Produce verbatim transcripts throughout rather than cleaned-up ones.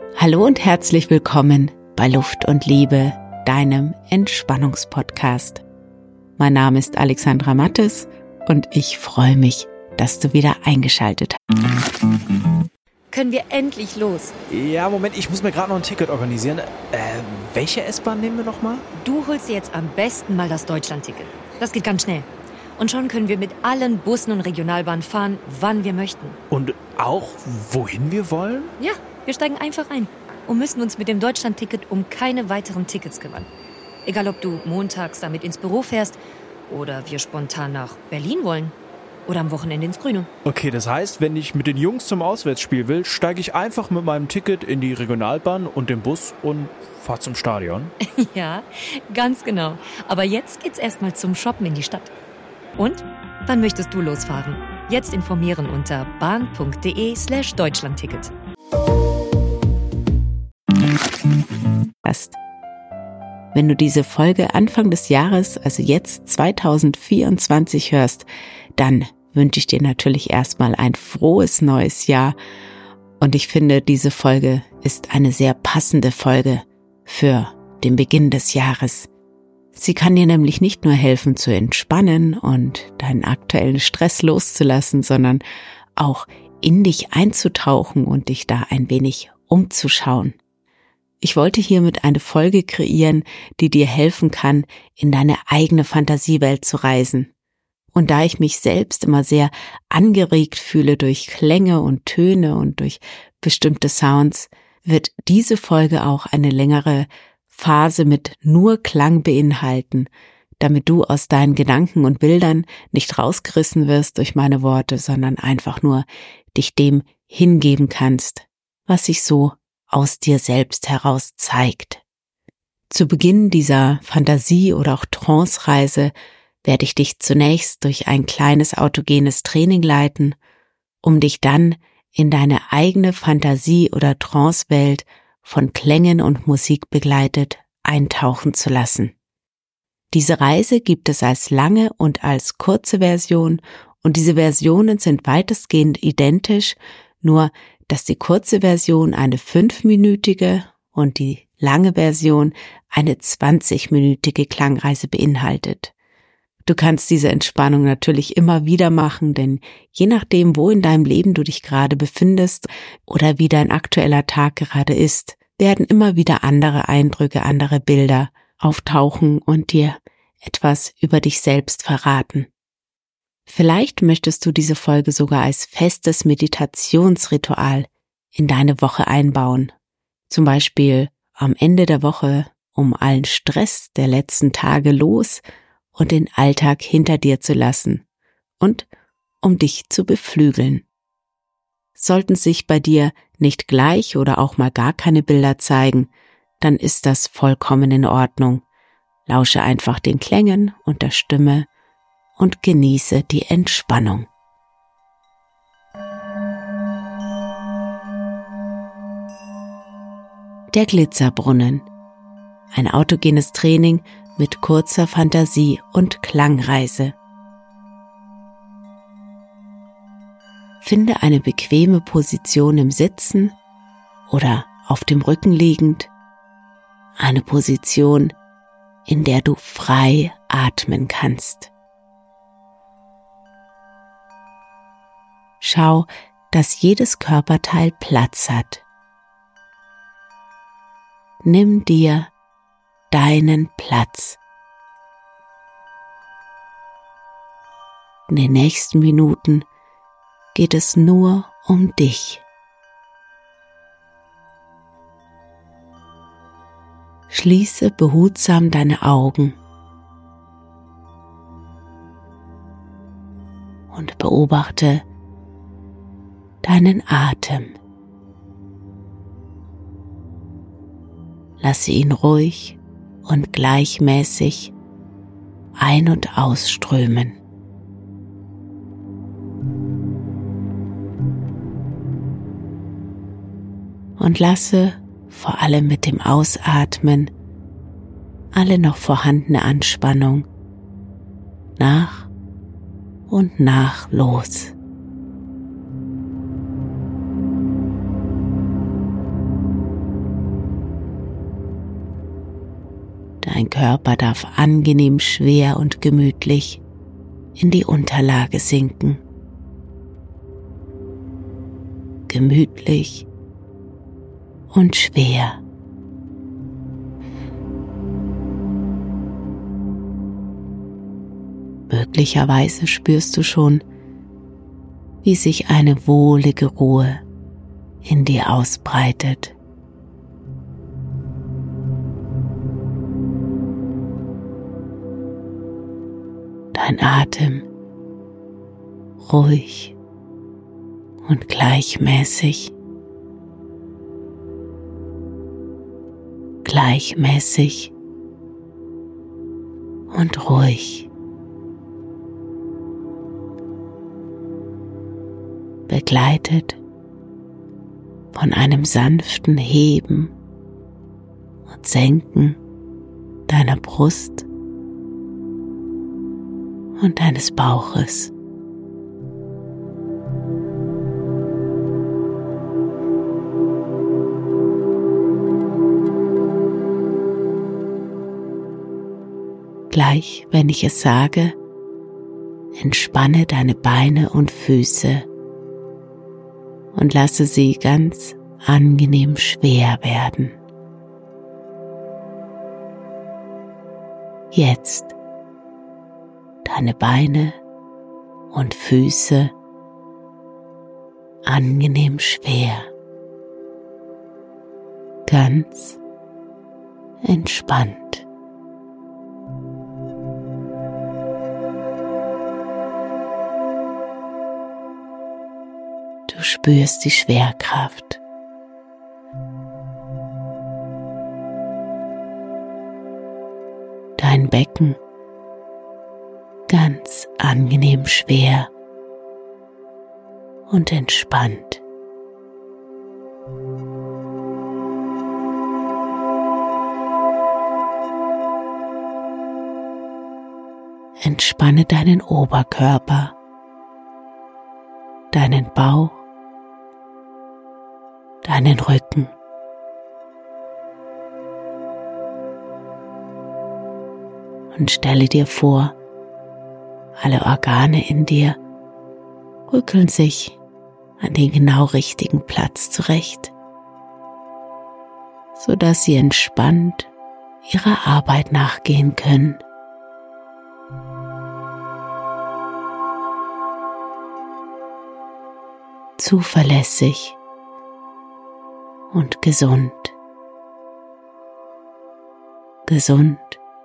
Hallo und herzlich willkommen bei Luft und Liebe, deinem Entspannungspodcast. Mein Name ist Alexandra Mattes und ich freue mich, dass du wieder eingeschaltet hast. Können wir endlich los? Ja, Moment, ich muss mir gerade noch ein Ticket organisieren. Äh, welche S-Bahn nehmen wir nochmal? Du holst dir jetzt am besten mal das Deutschland-Ticket. Das geht ganz schnell. Und schon können wir mit allen Bussen und Regionalbahnen fahren, wann wir möchten. Und auch, wohin wir wollen? Ja, wir steigen einfach ein und müssen uns mit dem Deutschland-Ticket um keine weiteren Tickets kümmern. Egal, ob du montags damit ins Büro fährst oder wir spontan nach Berlin wollen oder am Wochenende ins Grüne. Okay, das heißt, wenn ich mit den Jungs zum Auswärtsspiel will, steige ich einfach mit meinem Ticket in die Regionalbahn und den Bus und fahre zum Stadion. Ja, ganz genau. Aber jetzt geht's erstmal zum Shoppen in die Stadt. Und? Wann möchtest du losfahren? Jetzt informieren unter bahn.de slash Deutschlandticket. Wenn du diese Folge Anfang des Jahres, also jetzt zwanzig vierundzwanzig hörst, dann wünsche ich dir natürlich erstmal ein frohes neues Jahr. Und ich finde, diese Folge ist eine sehr passende Folge für den Beginn des Jahres. Sie kann dir nämlich nicht nur helfen zu entspannen und deinen aktuellen Stress loszulassen, sondern auch in dich einzutauchen und dich da ein wenig umzuschauen. Ich wollte hiermit eine Folge kreieren, die dir helfen kann, in deine eigene Fantasiewelt zu reisen. Und da ich mich selbst immer sehr angeregt fühle durch Klänge und Töne und durch bestimmte Sounds, wird diese Folge auch eine längere Phase mit nur Klang beinhalten, damit du aus deinen Gedanken und Bildern nicht rausgerissen wirst durch meine Worte, sondern einfach nur dich dem hingeben kannst, was sich so aus dir selbst heraus zeigt. Zu Beginn dieser Fantasie- oder auch Trance-Reise werde ich dich zunächst durch ein kleines autogenes Training leiten, um dich dann in deine eigene Fantasie- oder Trance-Welt von Klängen und Musik begleitet eintauchen zu lassen. Diese Reise gibt es als lange und als kurze Version und diese Versionen sind weitestgehend identisch, nur dass die kurze Version eine fünfminütige und die lange Version eine zwanzigminütige Klangreise beinhaltet. Du kannst diese Entspannung natürlich immer wieder machen, denn je nachdem, wo in deinem Leben du dich gerade befindest oder wie dein aktueller Tag gerade ist, werden immer wieder andere Eindrücke, andere Bilder auftauchen und dir etwas über dich selbst verraten. Vielleicht möchtest du diese Folge sogar als festes Meditationsritual in deine Woche einbauen. Zum Beispiel am Ende der Woche, um allen Stress der letzten Tage los und den Alltag hinter dir zu lassen und um dich zu beflügeln. Sollten sich bei dir nicht gleich oder auch mal gar keine Bilder zeigen, dann ist das vollkommen in Ordnung. Lausche einfach den Klängen und der Stimme und genieße die Entspannung. Der Glitzerbrunnen. Ein autogenes Training mit kurzer Fantasie- und Klangreise. Finde eine bequeme Position im Sitzen oder auf dem Rücken liegend. Eine Position, in der du frei atmen kannst. Schau, dass jedes Körperteil Platz hat. Nimm dir deinen Platz. In den nächsten Minuten geht es nur um dich. Schließe behutsam deine Augen und beobachte deinen Atem. Lasse ihn ruhig und gleichmäßig ein- und ausströmen. Und lasse vor allem mit dem Ausatmen alle noch vorhandene Anspannung nach und nach los. Dein Körper darf angenehm schwer und gemütlich in die Unterlage sinken. Gemütlich und schwer. Möglicherweise spürst du schon, wie sich eine wohlige Ruhe in dir ausbreitet. Dein Atem ruhig und gleichmäßig, gleichmäßig und ruhig, begleitet von einem sanften Heben und Senken deiner Brust und deines Bauches. Gleich, wenn ich es sage, entspanne deine Beine und Füße und lasse sie ganz angenehm schwer werden. Jetzt deine Beine und Füße angenehm schwer, ganz entspannt. Du spürst die Schwerkraft. Dein Becken ganz angenehm schwer und entspannt. Entspanne deinen Oberkörper, deinen Bauch, deinen Rücken. Und stelle dir vor, alle Organe in dir rückeln sich an den genau richtigen Platz zurecht, sodass sie entspannt ihrer Arbeit nachgehen können. Zuverlässig und gesund. Gesund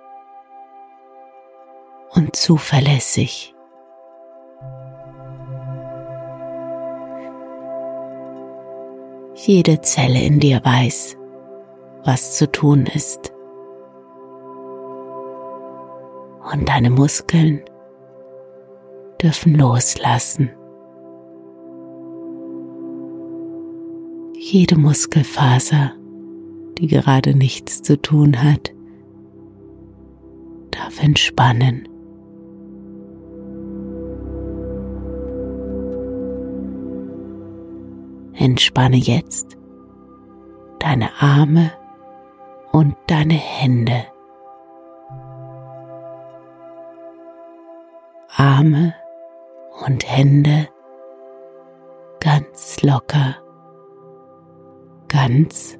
und zuverlässig. Jede Zelle in dir weiß, was zu tun ist. Und deine Muskeln dürfen loslassen. Jede Muskelfaser, die gerade nichts zu tun hat, darf entspannen. Entspanne jetzt deine Arme und deine Hände. Arme und Hände ganz locker, ganz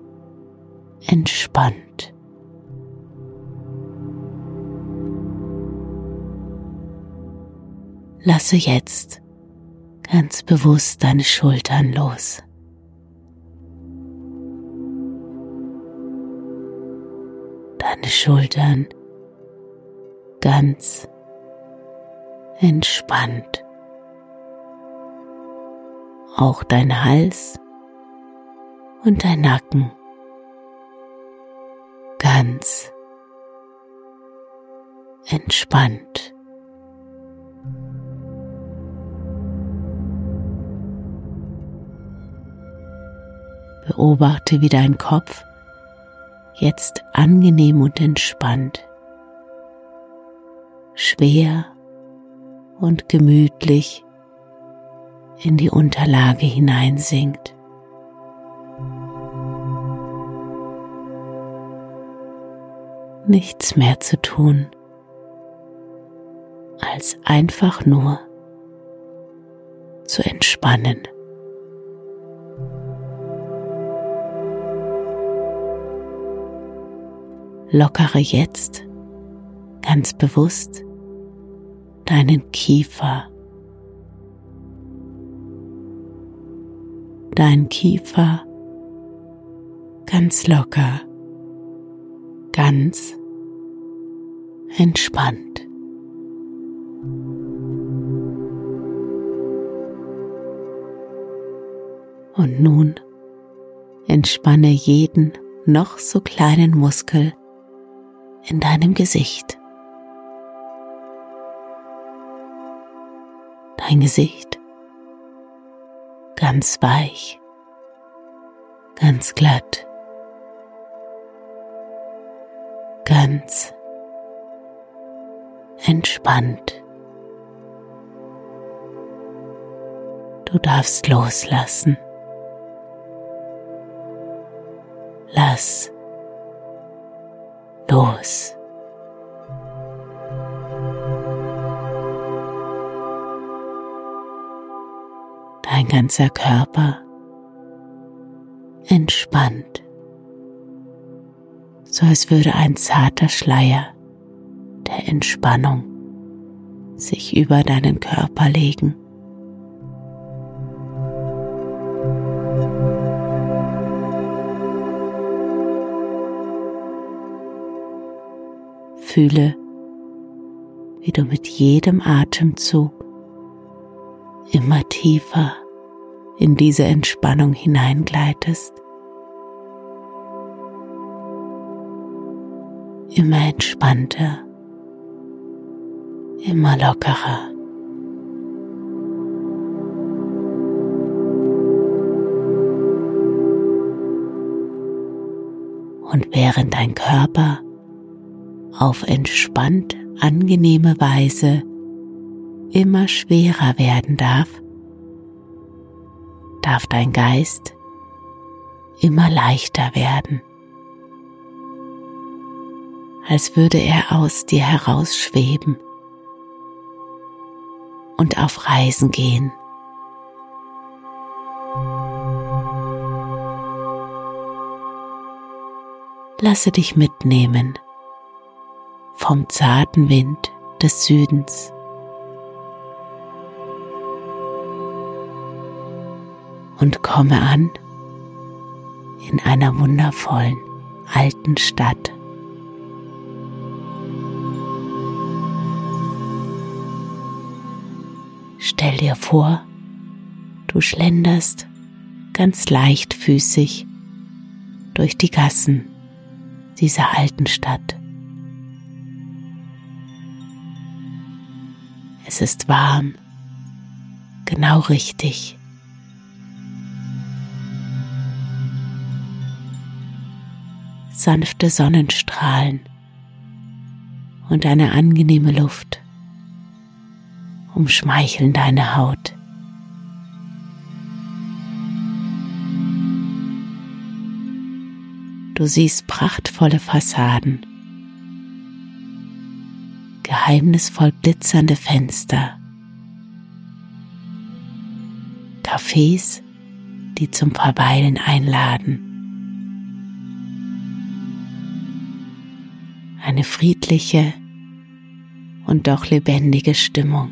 entspannt. Lasse jetzt ganz bewusst deine Schultern los. Deine Schultern ganz entspannt. Auch dein Hals und dein Nacken ganz entspannt. Beobachte, wie dein Kopf jetzt angenehm und entspannt, schwer und gemütlich in die Unterlage hineinsinkt. nichts mehr zu tun, als einfach nur zu entspannen. Lockere jetzt ganz bewusst deinen Kiefer. Dein Kiefer ganz locker, ganz entspannt. Und nun entspanne jeden noch so kleinen Muskel in deinem Gesicht. Dein Gesicht ganz weich, ganz glatt, ganz entspannt. Du darfst loslassen. Lass los. Dein ganzer Körper entspannt, so als würde ein zarter Schleier der Entspannung sich über deinen Körper legen. Fühle, wie du mit jedem Atemzug immer tiefer in diese Entspannung hineingleitest. Immer entspannter, immer lockerer. Und während dein Körper auf entspannt angenehme Weise immer schwerer werden darf, darf dein Geist immer leichter werden, als würde er aus dir herausschweben und auf Reisen gehen. Lasse dich mitnehmen vom zarten Wind des Südens. Und komme an in einer wundervollen alten Stadt. Stell dir vor, du schlenderst ganz leichtfüßig durch die Gassen dieser alten Stadt. Es ist warm, genau richtig. Sanfte Sonnenstrahlen und eine angenehme Luft umschmeicheln deine Haut. Du siehst prachtvolle Fassaden, geheimnisvoll glitzernde Fenster, Cafés, die zum Verweilen einladen, eine friedliche und doch lebendige Stimmung.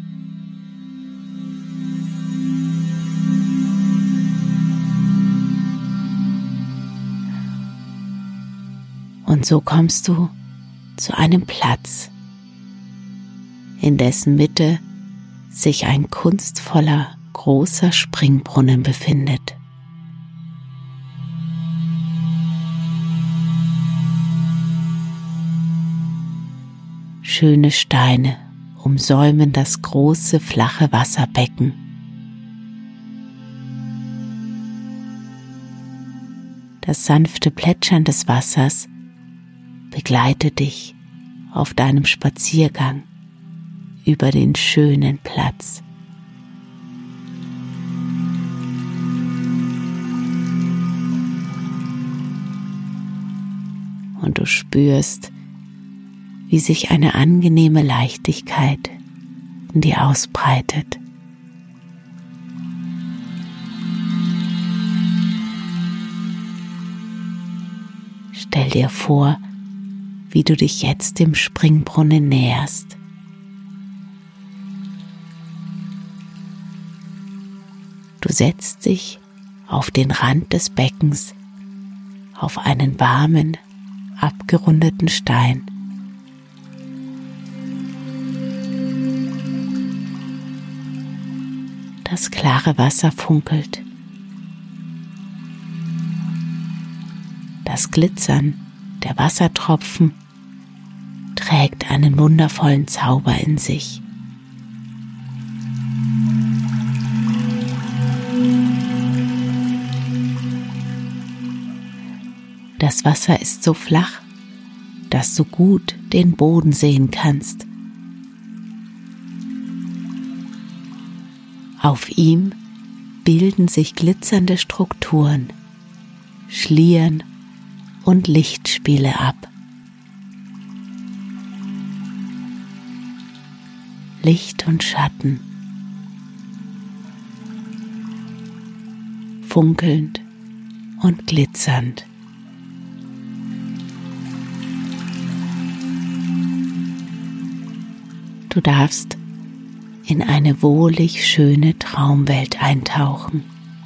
Und so kommst du zu einem Platz, in dessen Mitte sich ein kunstvoller, großer Springbrunnen befindet. Schöne Steine umsäumen das große, flache Wasserbecken. Das sanfte Plätschern des Wassers begleitet dich auf deinem Spaziergang über den schönen Platz. Und du spürst, wie sich eine angenehme Leichtigkeit in dir ausbreitet. Stell dir vor, wie du dich jetzt dem Springbrunnen näherst. Du setzt dich auf den Rand des Beckens auf einen warmen, abgerundeten Stein. Das klare Wasser funkelt. Das Glitzern der Wassertropfen trägt einen wundervollen Zauber in sich. Das Wasser ist so flach, dass du gut den Boden sehen kannst. Auf ihm bilden sich glitzernde Strukturen, Schlieren und Lichtspiele ab. Licht und Schatten, funkelnd und glitzernd. Du darfst in eine wohlig schöne Traumwelt eintauchen.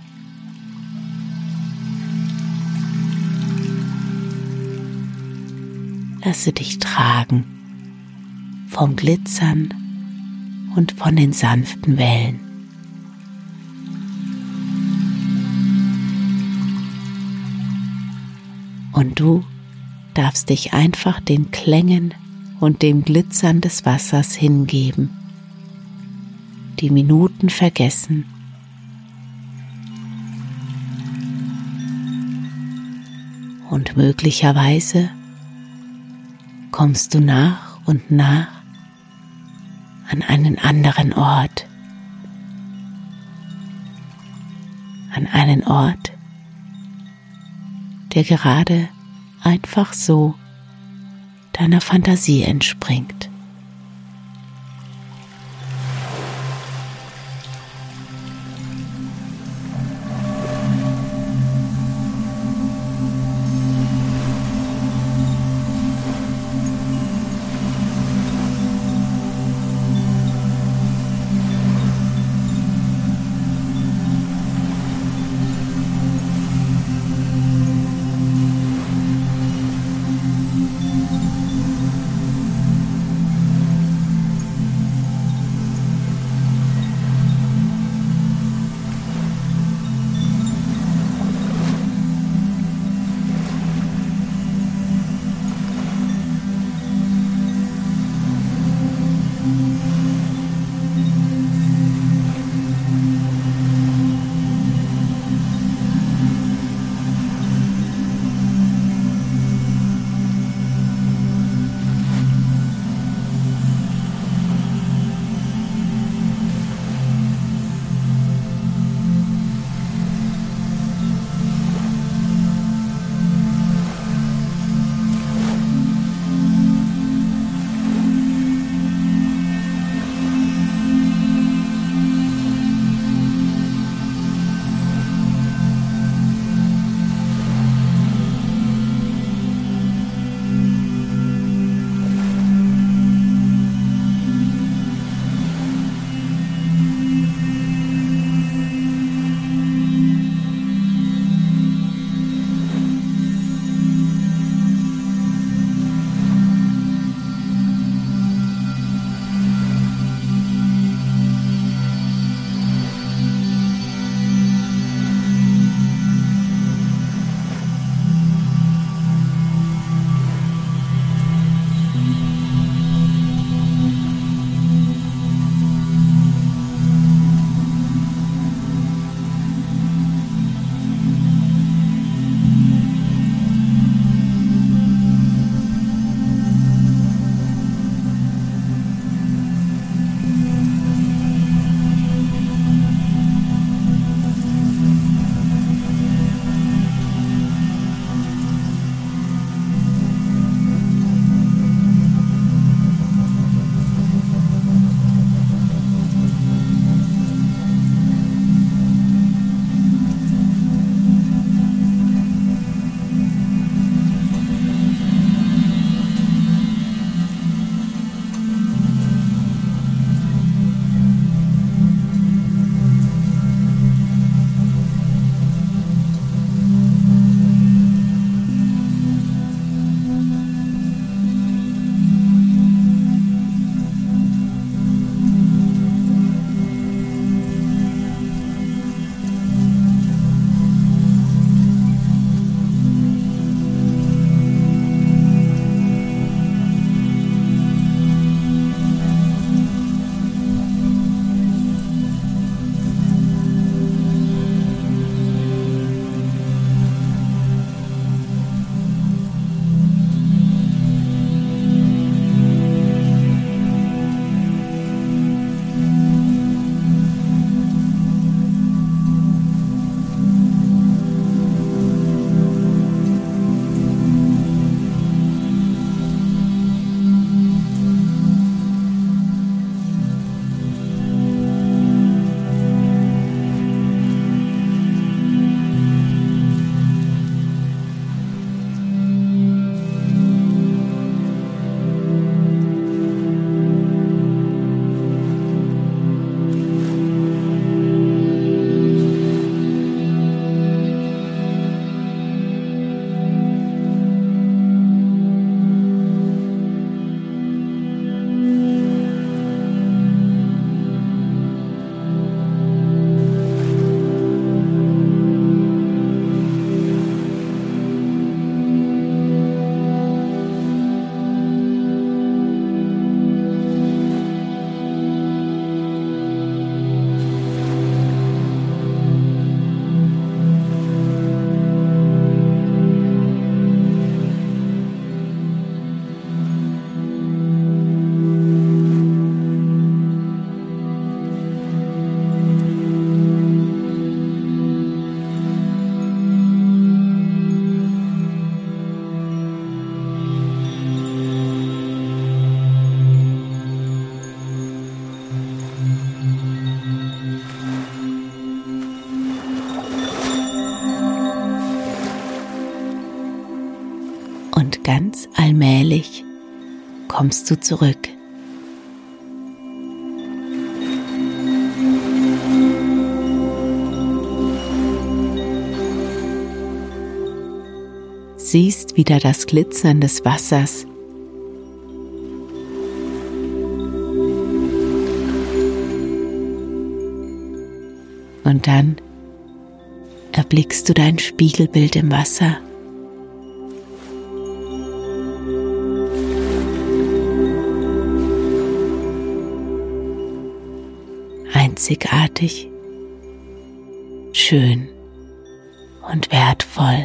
Lasse dich tragen vom Glitzern und von den sanften Wellen. Und du darfst dich einfach den Klängen und dem Glitzern des Wassers hingeben, die Minuten vergessen und möglicherweise kommst du nach und nach an einen anderen Ort, an einen Ort, der gerade einfach so deiner Fantasie entspringt. ganz allmählich kommst du zurück. Siehst wieder das Glitzern des Wassers. Und dann erblickst du dein Spiegelbild im Wasser. Einzigartig, schön und wertvoll.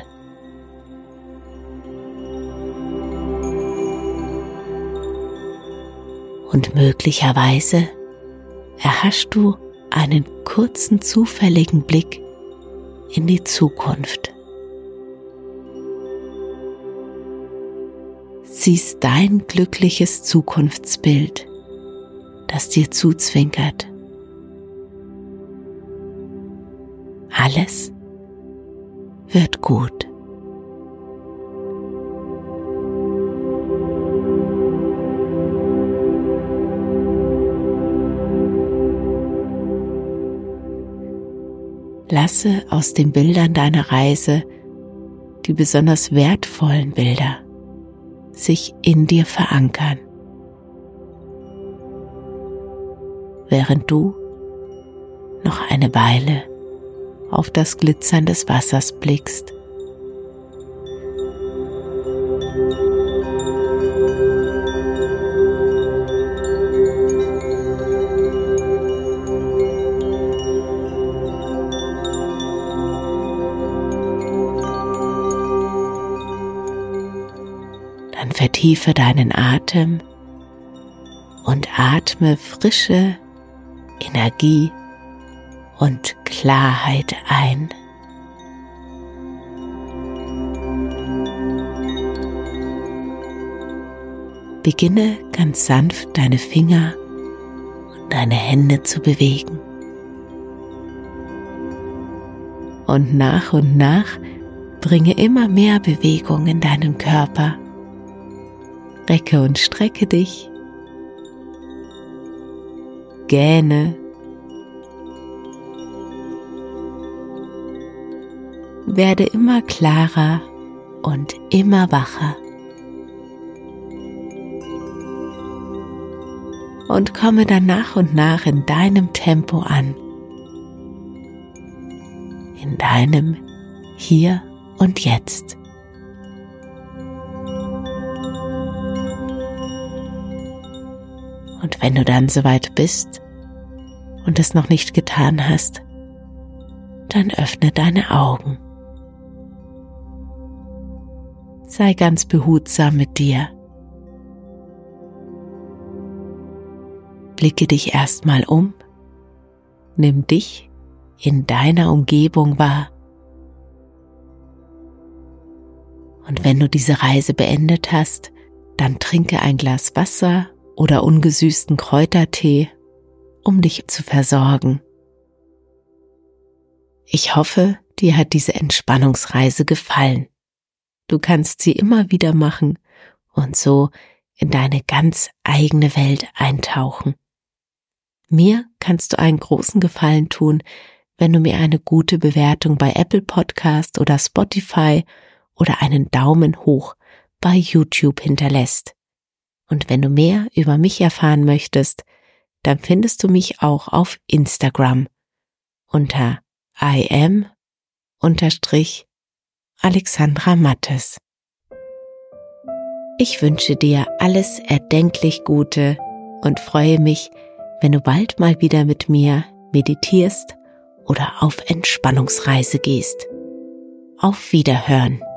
Und möglicherweise erhaschst du einen kurzen zufälligen Blick in die Zukunft. Siehst dein glückliches Zukunftsbild, das dir zuzwinkert. Alles wird gut. Lasse aus den Bildern deiner Reise die besonders wertvollen Bilder sich in dir verankern, während du noch eine Weile auf das Glitzern des Wassers blickst. Dann vertiefe deinen Atem und atme frische Energie und Klarheit ein. Beginne ganz sanft deine Finger und deine Hände zu bewegen. Und nach und nach bringe immer mehr Bewegung in deinen Körper. Recke und strecke dich. Gähne. Werde immer klarer und immer wacher. Und komme dann nach und nach in deinem Tempo an. In deinem Hier und Jetzt. Und wenn du dann soweit bist und es noch nicht getan hast, dann öffne deine Augen. Sei ganz behutsam mit dir. Blicke dich erstmal um, nimm dich in deiner Umgebung wahr. Und wenn du diese Reise beendet hast, dann trinke ein Glas Wasser oder ungesüßten Kräutertee, um dich zu versorgen. Ich hoffe, dir hat diese Entspannungsreise gefallen. Du kannst sie immer wieder machen und so in deine ganz eigene Welt eintauchen. Mir kannst du einen großen Gefallen tun, wenn du mir eine gute Bewertung bei Apple Podcast oder Spotify oder einen Daumen hoch bei YouTube hinterlässt. Und wenn du mehr über mich erfahren möchtest, dann findest du mich auch auf Instagram unter I am unterstrich Alexandra Mattes. Ich wünsche dir alles erdenklich Gute und freue mich, wenn du bald mal wieder mit mir meditierst oder auf Entspannungsreise gehst. Auf Wiederhören.